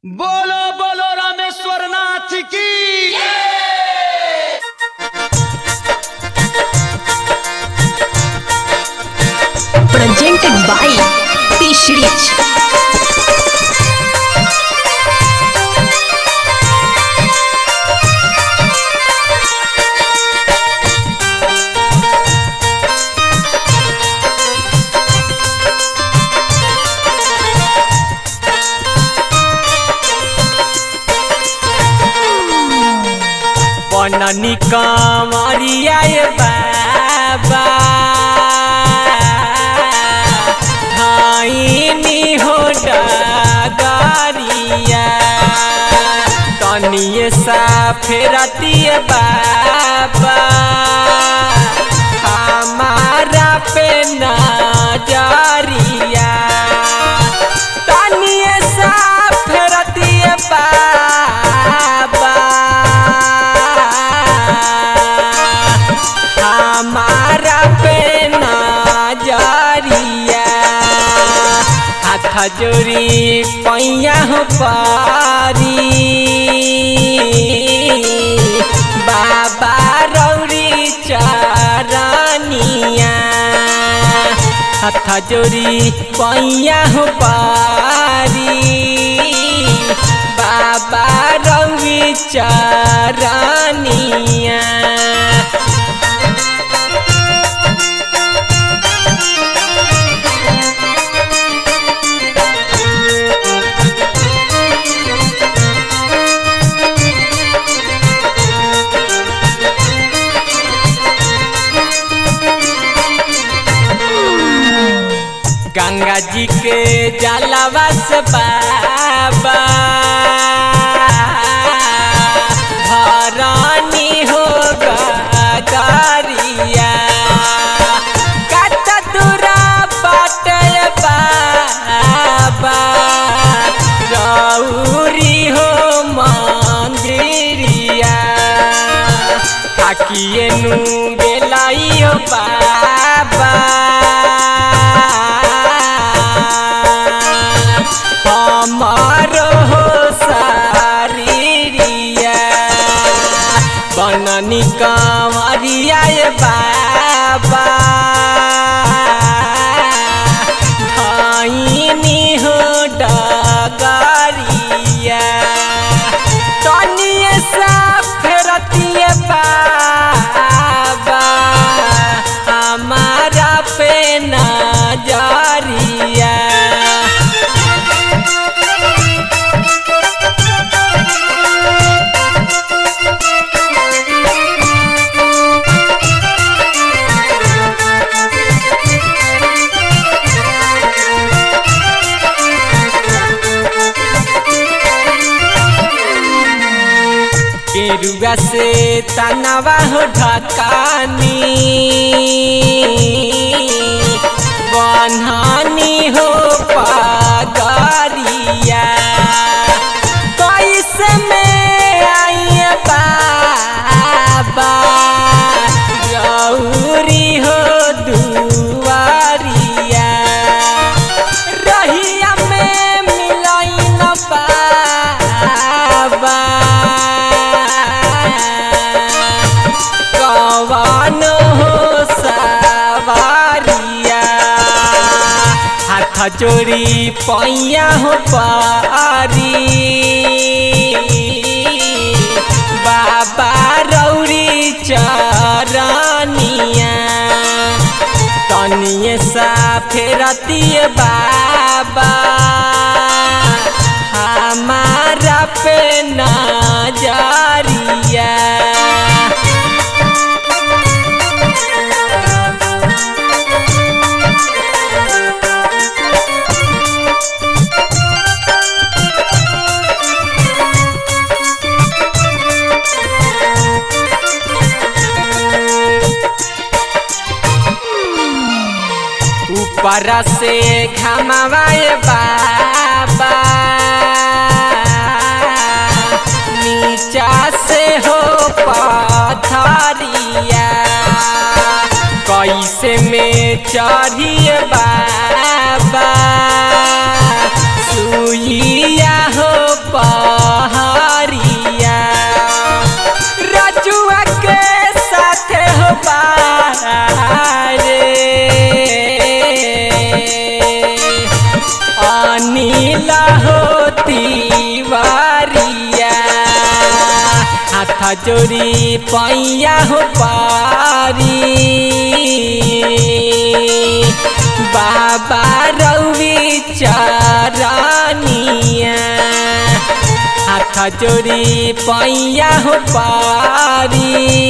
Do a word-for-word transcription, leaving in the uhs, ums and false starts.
बोलो बोलो रामेश्वर नाथ की presented by Fish Rich. बननी कमरिया बाबा धाइनी हो डगरिया तनिए सा फेरती बाबा हमारा पे नजरिया तनिए सा फेरती बाबा हमारा पे नजरिया हाथ जोड़ी पैया हो पारी बाबा रौरी चरनिया हाथ जोड़ी पैया हो पारी बाबा रौरी चरनिया गंगा जी के जलवा से बाबा भरानी हो गरिया कत दूरा बाटे बाबा रौरी हो मंदिरिया थाकिए नु गेलाई हो बाबा हमारो शरीरिया बननी कमरिया बाबा धाइनी हो डगरिया तनिए सा फेरती बाबा हमारा पे नजरिया केरुआ से तनवा हो ढकानी बन्हानी हो पगरिया कैसे में आई बाबा गौरी हो दुआरिया रहिया में मिलाई न बाबा कवन हो सवारिया हाथ जोड़ी पैया हो पारी बाबा रौरी चरनिया तनिए सा फेरती बाबा हमारा पे नजरिया ऊपर से घमवाए बाबा नीचा से हो पथरिया कैसे में चढ़िए बाबा सुइया हो जोड़ी पैया हो पारी बाबा रउवी चरनिया हाथ जोड़ी पैया हो पारी